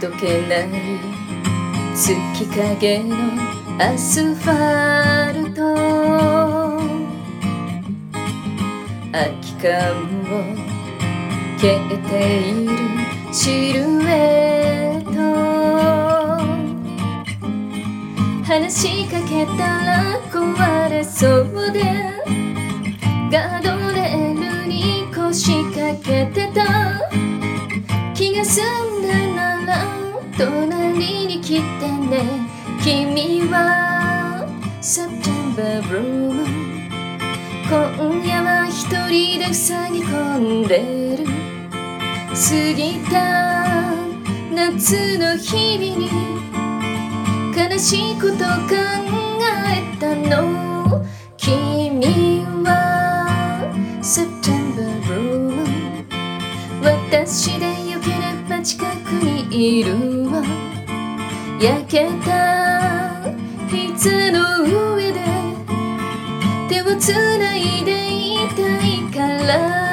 溶けない月影のアスファルト、空き缶を蹴っているシルエット、話しかけたら壊れそうでガードレールに腰掛けてた。気が済んだなら隣に来てね。君は September Bloom、 今夜は一人で塞ぎ込んでる。過ぎた夏の日々に悲しいこと考えたの。君は September Bloom、 私でよければ近くにいるわ。焼けた膝の上で手をつないでいたいから。